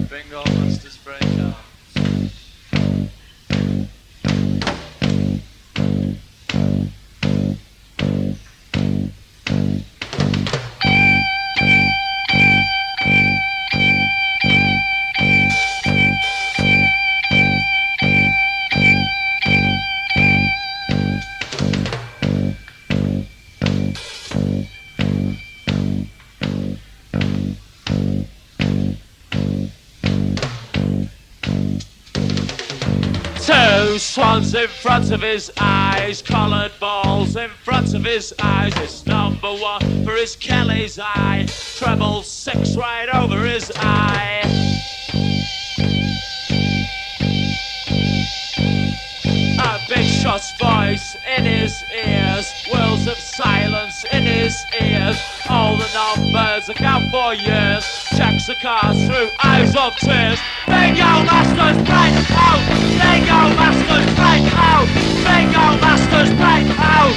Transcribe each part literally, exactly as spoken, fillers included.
Bingo Masters Breakout. Two swans in front of his eyes, coloured balls in front of his eyes. It's number one for his Kelly's eye, treble six right over his eye. A big shot's voice in his ears, whirls of silence in his ears. All the numbers account for years, checks the cards through eyes of tears. Bingo Masters break out! Bingo Masters break out! Bingo Masters break out!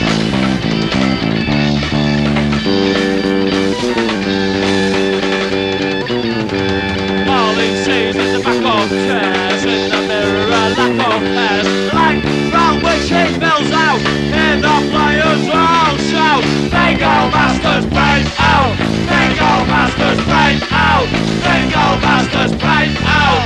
All he sees is the back of chairs, in the mirror a lack of hairs. Light round which he fills out, hear the players all shout. Bingo Masters break out! Bingo Masters break out! Bingo Masters break out!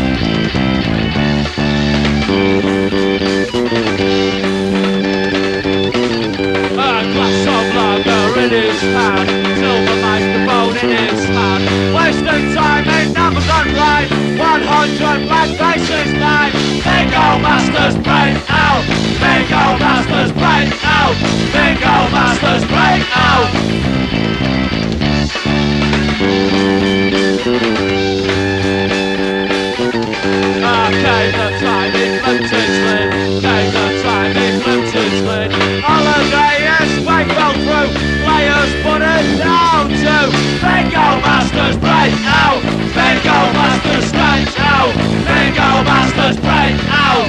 A glass of lager in his hand, silver microphone in his hand. Wasting time in numbers on line, one hundred black faces nine. Bingo Masters break out! Bingo Masters break out! Bingo Masters break out! Okay, the time he flipped his lid. Okay, the time he flipped his lid. Holiday is way well through. Players put it down to Bingo Masters break out. Bingo Masters break out. Bingo Masters break out.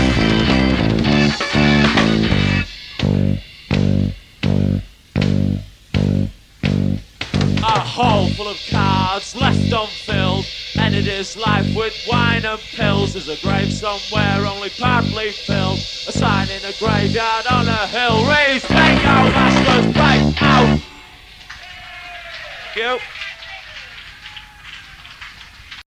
A hole full of cards left unfilled, ended his life with wine and pills. There's a grave somewhere only partly filled, a sign in a graveyard on a hill reads Bingo Masters break out. Thank you.